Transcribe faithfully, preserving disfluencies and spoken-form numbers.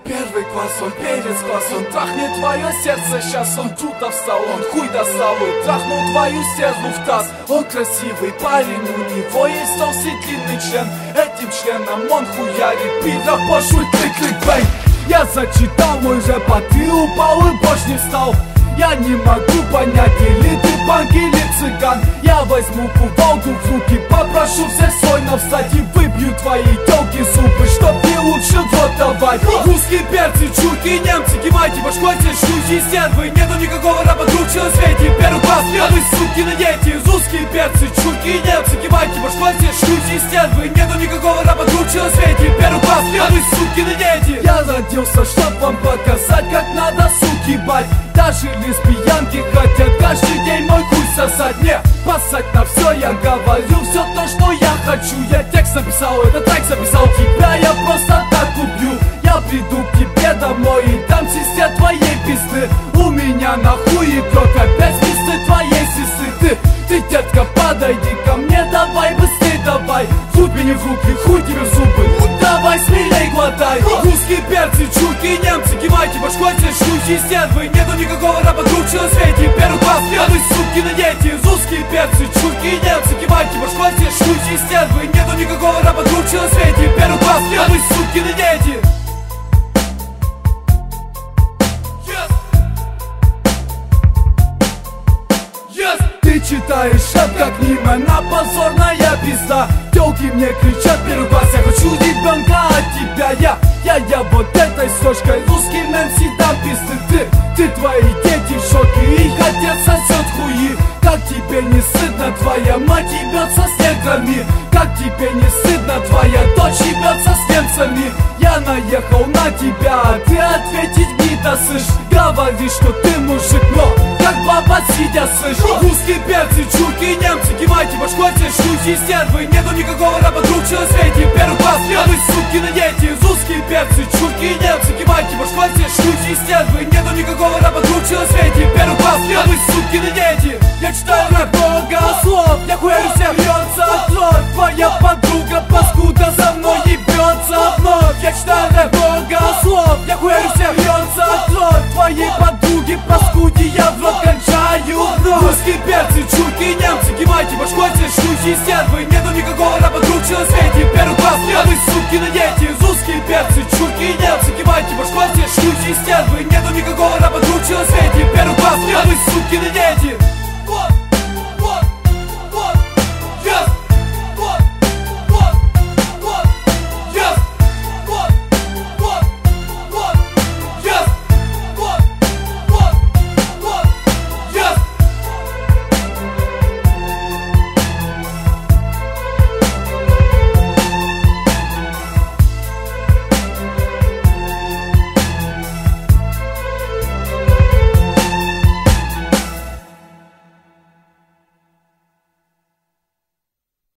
Первый класс, он перец класс, он трахнет твое сердце. Сейчас он круто встал, он хуй достал и трахнул твою стезну в таз. Он красивый парень, у него есть толстый длинный член. Этим членом он хуярит пидор, пошлый клик-клик-бэй. Я зачитал мой рэп, а ты упал и больше не встал. Я не могу понять, или ты панк, или цыган. Я возьму кувалду в руки, попрошу всех сойно встать и выбью твои тёлки зубы, чтоб не лучше в рот давать. Русские перцы, чурки, немцы, кивайте башкой, все шлюхи, стервы. Нету никакого раба круче на свете. Первый класс, а вы сукины дети. Русские перцы, чурки, немцы, кивайте башкой, все шлюхи, стервы. Нету никакого раба круче на свете. Первый класс, а вы сукины дети. Я родился, чтоб вам показать, как надо суки бать. Даже лесбиянки хотят каждый день мой хуй сосать. Не, пасать на все, я говорю все то, что я хочу. Я текст написал, этот трек записал. Тебя я просто так убью. Я приду к тебе домой и дам сестре твоей пизды. У меня на хуе кровь, опять пизды твоей сестры. Ты, ты, детка, подойди ко мне, давай быстрей, давай. Зуб мне в руки, хуй тебе в зубы, ну давай смелей глотай. Русские перцы, чурки, немцы, кивайте башкой, все шлюхи, стервы. Нету никакого раба круче на свете. Первый класс, а вы сукины дети. Русские перцы, чурки, немцы, кивайте башкой, все шлюхи, стервы. Нету никакого раба круче на свете. Первый класс, а вы сукины дети. Ты читаешь рэп как Нимана, позорная пизда. Тёлки мне кричат первый класс, я хочу ребенка от тебя. Я, я, я вот этой сошкой русским эм си дам пизды. Ты, ты, твои дети в шоке, их отец сосет хуи. Как тебе не стыдно, твоя мать ебется с неграми? Как тебе не стыдно, твоя дочь ебется с немцами? Я наехал на тебя, а ты ответить не досышь. Говоришь, что ты мужик, но как баба сидя слышь. Русские перцы, чурки, немцы, кивайте башкой, все шлюхи, стервы. Нету никакого раба круче на свете. Первый класс, а вы сукины дети. Русские перцы, чурки, немцы, кивайте башкой, все шлюхи, стервы. Нету никакого раба круче на свете. Первый класс, а вы сукины дети. Я читаю рэп, много слов, я хуярю всех, льется кровь. Твоя подруга, паскуда, за мной ебется вновь. Я читаю рэп, много слов, я хуярю всех, льется кровь. Твоей подруги, паскуди, я в рот кончаю вновь. Русские перцы, чурки, немцы, кивайте башкой, все шлюхи, стервы. Нету никакого раба круче на свете. Первый класс, а вы сукины дети. Русские перцы, чурки, немцы, кивайте башкой, все шлюхи, стервы. Нету никакого раба круче на свете. Первый класс, а вы сукины дети.